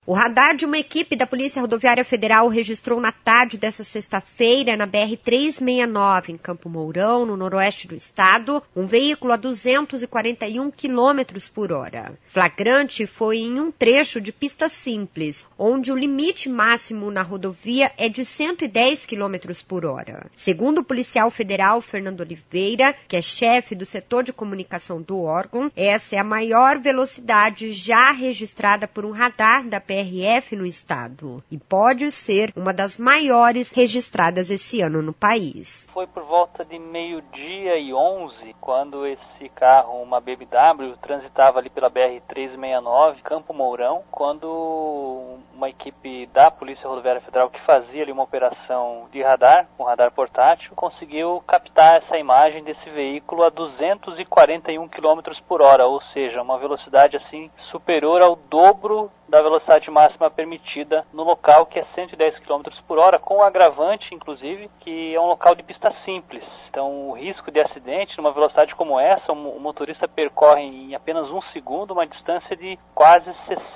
O radar de uma equipe da Polícia Rodoviária Federal registrou na tarde desta sexta-feira, na BR-369, em Campo Mourão, no noroeste do estado, um veículo a 241 km por hora. Flagrante foi em um trecho de pista simples, onde o limite máximo na rodovia é de 110 km por hora. Segundo o policial federal Fernando Oliveira, que é chefe do setor de comunicação do órgão, essa é a maior velocidade já registrada por um radar da PRF no estado e pode ser uma das maiores registradas esse ano no país. Foi por volta de 12:11, quando esse carro, uma BMW, transitava ali pela BR-369, Campo Mourão, quando uma equipe da Polícia Rodoviária Federal que fazia ali uma operação de radar, um radar portátil, conseguiu captar essa imagem desse veículo a 241 km por hora, ou seja, uma velocidade assim superior ao dobro da velocidade máxima permitida no local, que é 110 km por hora, com o agravante, inclusive, que é um local de pista simples. Então, o risco de acidente, numa velocidade como essa, o motorista percorre em apenas um segundo uma distância de quase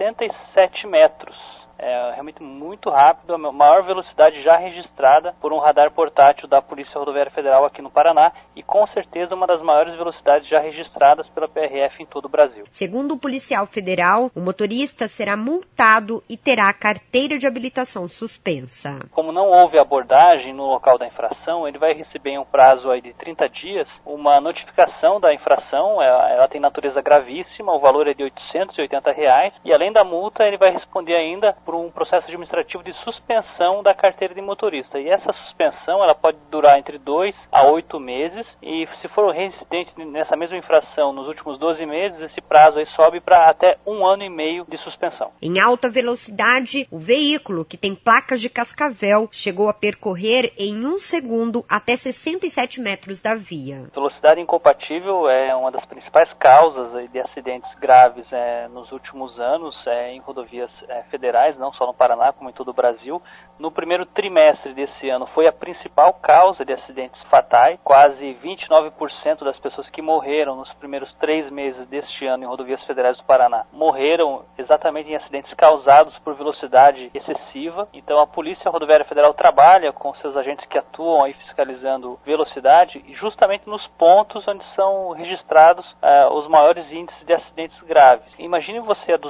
67 metros. É realmente muito rápido, a maior velocidade já registrada por um radar portátil da Polícia Rodoviária Federal aqui no Paraná e com certeza uma das maiores velocidades já registradas pela PRF em todo o Brasil. Segundo o policial federal, o motorista será multado e terá a carteira de habilitação suspensa. Como não houve abordagem no local da infração, ele vai receber em um prazo aí de 30 dias uma notificação da infração, ela tem natureza gravíssima, o valor é de R$ 880 e além da multa ele vai responder ainda por um processo administrativo de suspensão da carteira de motorista. E essa suspensão ela pode durar entre 2 a 8 meses e se for reincidente nessa mesma infração nos últimos 12 meses, esse prazo aí sobe para até 1 ano e meio de suspensão. Em alta velocidade, o veículo, que tem placas de cascavel, chegou a percorrer em 1 segundo até 67 metros da via. Velocidade incompatível é uma das principais causas de acidentes graves nos últimos anos em rodovias federais, não só no Paraná, como em todo o Brasil. No primeiro trimestre desse ano foi a principal causa de acidentes fatais. Quase 29% das pessoas que morreram nos primeiros 3 meses deste ano em rodovias federais do Paraná morreram exatamente em acidentes causados por velocidade excessiva. Então a Polícia Rodoviária Federal trabalha com seus agentes que atuam aí fiscalizando velocidade justamente nos pontos onde são registrados os maiores índices de acidentes graves. Imagine você a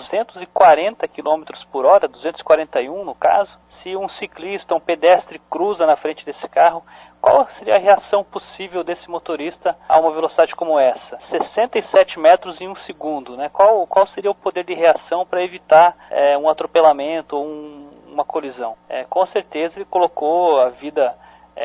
240 km por hora, 241 no caso, se um ciclista, um pedestre cruza na frente desse carro, qual seria a reação possível desse motorista a uma velocidade como essa? 67 metros em 1 segundo, né? Qual seria o poder de reação para evitar um atropelamento ou uma colisão? Com certeza ele colocou a vida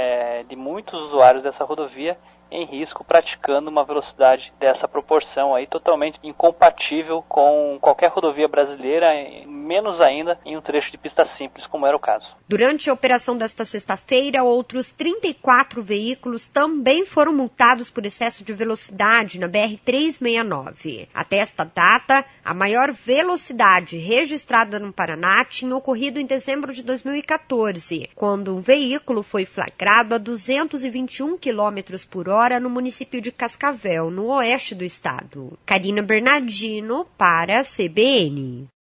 de muitos usuários dessa rodovia em risco, praticando uma velocidade dessa proporção aí, totalmente incompatível com qualquer rodovia brasileira, menos ainda em um trecho de pista simples, como era o caso. Durante a operação desta sexta-feira, outros 34 veículos também foram multados por excesso de velocidade na BR-369. Até esta data, a maior velocidade registrada no Paraná tinha ocorrido em dezembro de 2014, quando um veículo foi flagrado a 221 km por hora no município de Cascavel, no oeste do estado. Karina Bernardino para a CBN.